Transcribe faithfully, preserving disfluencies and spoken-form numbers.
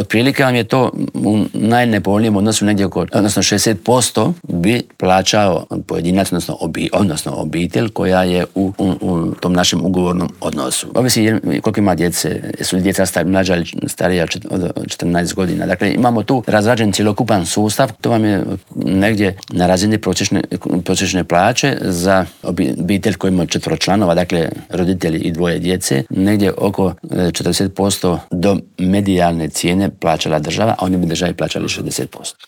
otprilike vam je to u najnepovoljnijem odnosu negdje oko, odnosno šezdeset posto bi plaćao pojedinac, odnosno, obi, odnosno obitelj koja je u, u, u tom našem ugovornom odnosu. Ovisi koliko ima djece, su djeca star, mlađa ili starija od četrnaest godina. Dakle, imamo tu razrađen cjelokupan sustav, to vam je negdje na razini prosječne, prosječne plaće za obitelj koji ima četvero članova, dakle roditelji i dvoje djece, negdje oko četrdeset posto do medijalne cijene plaćala država, a oni bi državi plaćali šezdeset posto.